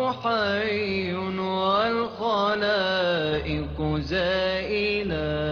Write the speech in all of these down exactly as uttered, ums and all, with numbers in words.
حي والخلائق زائلا.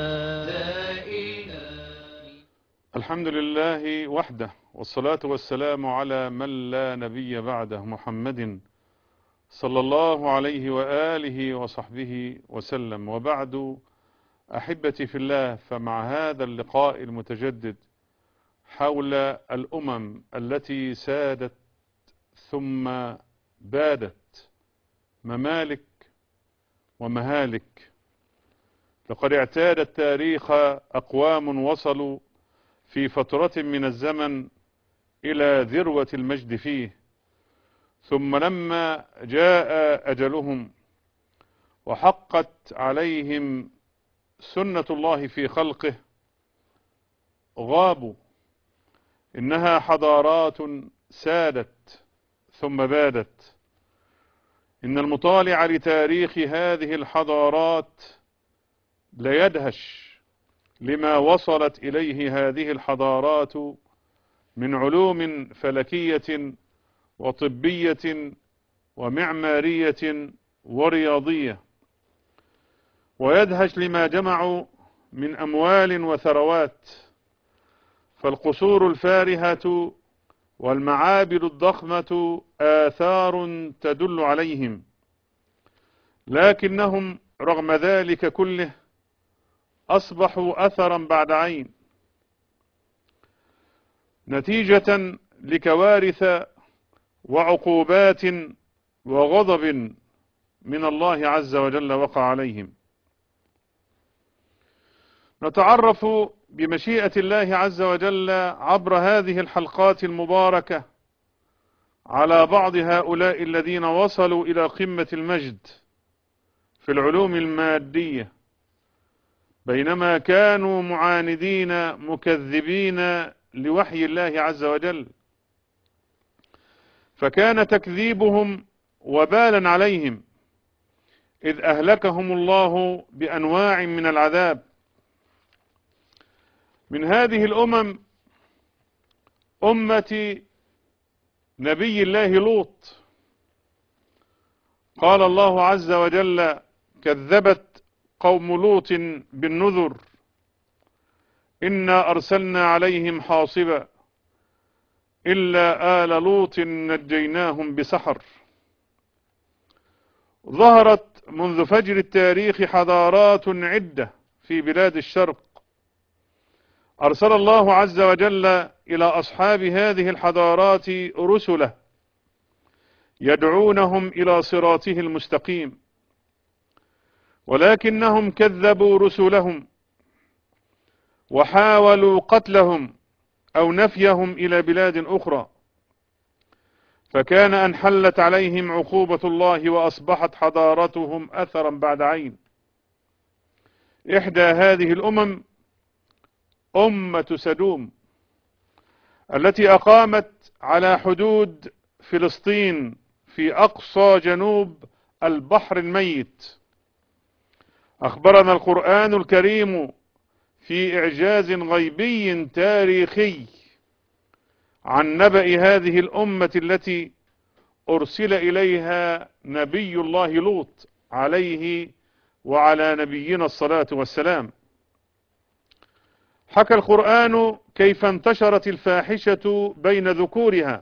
الحمد لله وحده، والصلاة والسلام على من لا نبي بعده، محمد صلى الله عليه وآله وصحبه وسلم. وبعد، أحبتي في الله، فمع هذا اللقاء المتجدد حول الأمم التي سادت ثم بادت، ممالك ومهالك، لقد اعتاد التاريخ أقوام وصلوا في فترة من الزمن إلى ذروة المجد فيه، ثم لما جاء أجلهم وحقت عليهم سنة الله في خلقه غابوا. إنها حضارات سادت ثم بادت. إن المطالع لتاريخ هذه الحضارات ليدهش لما وصلت إليه هذه الحضارات من علوم فلكية وطبية ومعمارية ورياضية، ويدهش لما جمعوا من أموال وثروات. فالقصور الفارهة والمعابد الضخمة آثار تدل عليهم، لكنهم رغم ذلك كله أصبحوا أثرا بعد عين، نتيجة لكوارث وعقوبات وغضب من الله عز وجل وقع عليهم. نتعرف بمشيئة الله عز وجل عبر هذه الحلقات المباركة على بعض هؤلاء الذين وصلوا إلى قمة المجد في العلوم المادية، بينما كانوا معاندين مكذبين لوحي الله عز وجل، فكان تكذيبهم وبالا عليهم، إذ أهلكهم الله بأنواع من العذاب. من هذه الأمم أمة نبي الله لوط. قال الله عز وجل: كذبت قوم لوط بالنذر إنا أرسلنا عليهم حاصبا إلا آل لوط نجيناهم بسحر. ظهرت منذ فجر التاريخ حضارات عدة في بلاد الشرق، أرسل الله عز وجل إلى أصحاب هذه الحضارات رسله يدعونهم إلى صراطه المستقيم، ولكنهم كذبوا رسلهم وحاولوا قتلهم أو نفيهم إلى بلاد أخرى، فكان أن حلت عليهم عقوبة الله وأصبحت حضارتهم أثرا بعد عين. إحدى هذه الأمم أمة سدوم، التي أقامت على حدود فلسطين في أقصى جنوب البحر الميت. أخبرنا القرآن الكريم في إعجاز غيبي تاريخي عن نبأ هذه الأمة التي أرسل إليها نبي الله لوط عليه وعلى نبينا الصلاة والسلام. حكى القرآن كيف انتشرت الفاحشة بين ذكورها،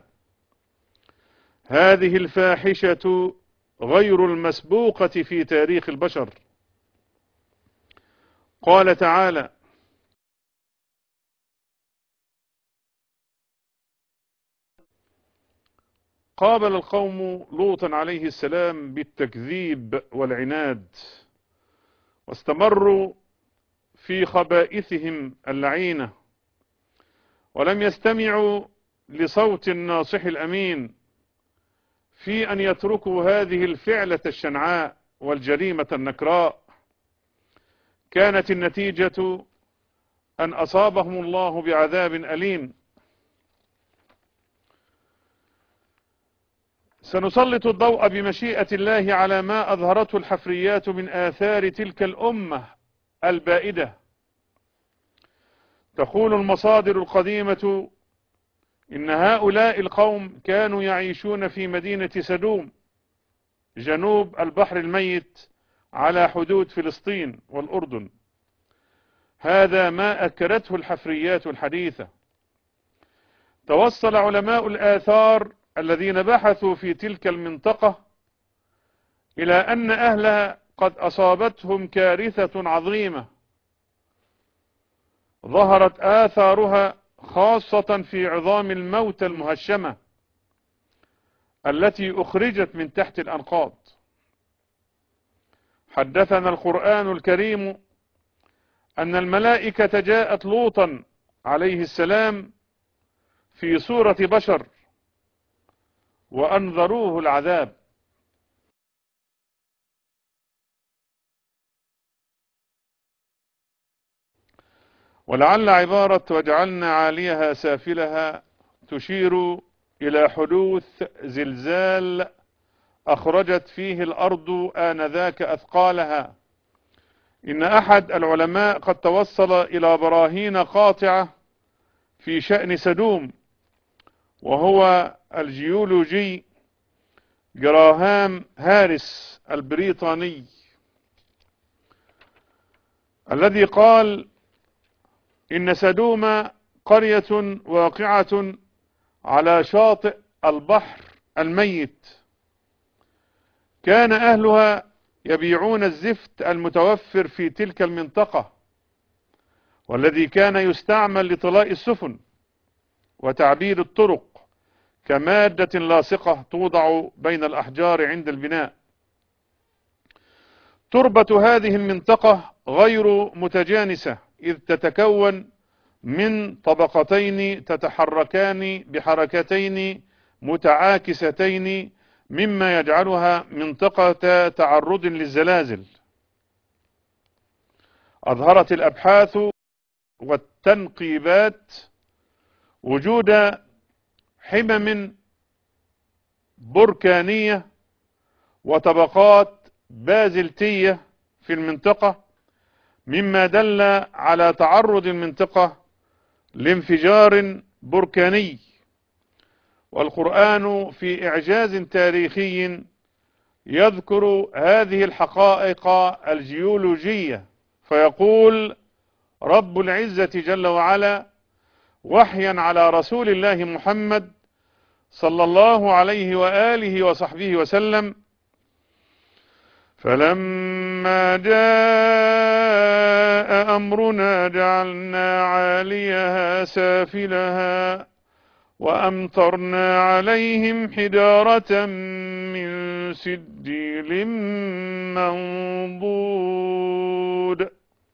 هذه الفاحشة غير المسبوقة في تاريخ البشر. قال تعالى: قابل القوم لوطا عليه السلام بالتكذيب والعناد، واستمروا في خبائثهم اللعينة، ولم يستمعوا لصوت الناصح الأمين في أن يتركوا هذه الفعلة الشنعاء والجريمة النكراء. كانت النتيجة أن أصابهم الله بعذاب أليم. سنسلط الضوء بمشيئة الله على ما أظهرته الحفريات من آثار تلك الأمة البائدة. تقول المصادر القديمة إن هؤلاء القوم كانوا يعيشون في مدينة سدوم، جنوب البحر الميت على حدود فلسطين والأردن. هذا ما أكدته الحفريات الحديثة. توصل علماء الآثار الذين بحثوا في تلك المنطقة إلى أن أهلها قد أصابتهم كارثة عظيمة ظهرت آثارها خاصة في عظام الموتى المهشمة التي أخرجت من تحت الأنقاض. حدثنا القرآن الكريم أن الملائكة جاءت لوطا عليه السلام في صورة بشر وأنذروه العذاب. ولعل عبارة وجعلنا عاليها سافلها تشير إلى حدوث زلزال أخرجت فيه الأرض آنذاك أثقالها. إن أحد العلماء قد توصل إلى براهين قاطعة في شأن سدوم، وهو الجيولوجي جراهام هاريس البريطاني الذي قال إن سدوم قرية واقعة على شاطئ البحر الميت، كان أهلها يبيعون الزفت المتوفر في تلك المنطقة والذي كان يستعمل لطلاء السفن وتعبير الطرق كمادة لاصقة توضع بين الأحجار عند البناء. تربة هذه المنطقة غير متجانسة، إذ تتكون من طبقتين تتحركان بحركتين متعاكستين، مما يجعلها منطقة تعرض للزلازل. أظهرت الأبحاث والتنقيبات وجود حمم بركانية وطبقات بازلتية في المنطقة، مما دل على تعرض المنطقة لانفجار بركاني. والقرآن في إعجاز تاريخي يذكر هذه الحقائق الجيولوجية، فيقول رب العزة جل وعلا وحيا على رسول الله محمد صلى الله عليه وآله وصحبه وسلم: فلما جاء أمرنا جعلنا عاليها سافلها وأمطرنا عليهم حجارة من سجيل منضود.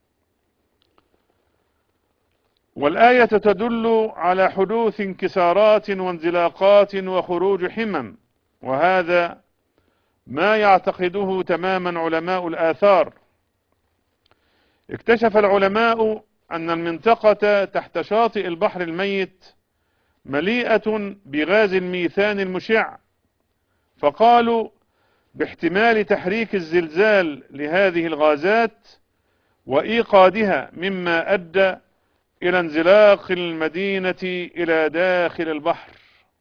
والآية تدل على حدوث انكسارات وانزلاقات وخروج حمم، وهذا ما يعتقده تماما علماء الآثار. اكتشف العلماء أن المنطقة تحت شاطئ البحر الميت مليئة بغاز الميثان المشع، فقالوا باحتمال تحريك الزلزال لهذه الغازات وإيقادها، مما أدى إلى انزلاق المدينة إلى داخل البحر.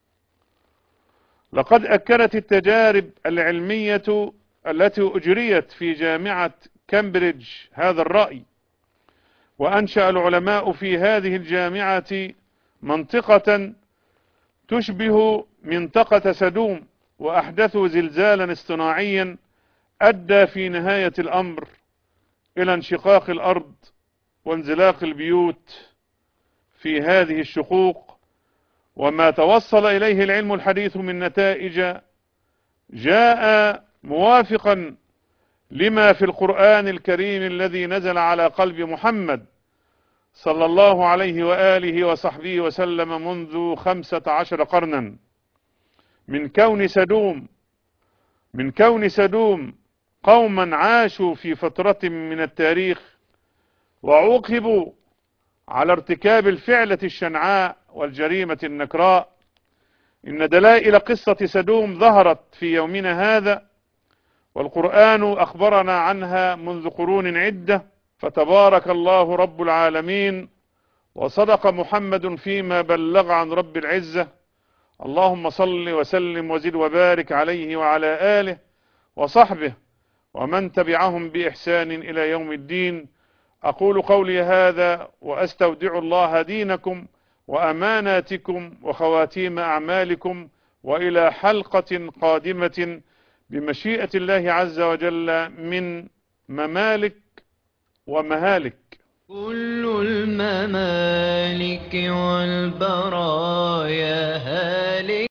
لقد أكدت التجارب العلمية التي أجريت في جامعة كامبريدج هذا الرأي، وأنشأ العلماء في هذه الجامعة منطقة تشبه منطقة سدوم، وأحدثوا زلزالا اصطناعيا أدى في نهاية الأمر إلى انشقاق الأرض وانزلاق البيوت في هذه الشقوق. وما توصل إليه العلم الحديث من نتائج جاء موافقا لما في القرآن الكريم الذي نزل على قلب محمد صلى الله عليه وآله وصحبه وسلم منذ خمسة عشر قرنا، من كون سدوم من كون سدوم قوما عاشوا في فترة من التاريخ وعوقبوا على ارتكاب الفعلة الشنعاء والجريمة النكراء. إن دلائل قصة سدوم ظهرت في يومنا هذا، والقرآن أخبرنا عنها منذ قرون عدة، فتبارك الله رب العالمين وصدق محمد فيما بلغ عن رب العزة. اللهم صل وسلم وزد وبارك عليه وعلى آله وصحبه ومن تبعهم بإحسان إلى يوم الدين. أقول قولي هذا وأستودع الله دينكم وأماناتكم وخواتيم أعمالكم، وإلى حلقة قادمة بمشيئة الله عز وجل من ممالك ومهالك. كل الممالك والبرايا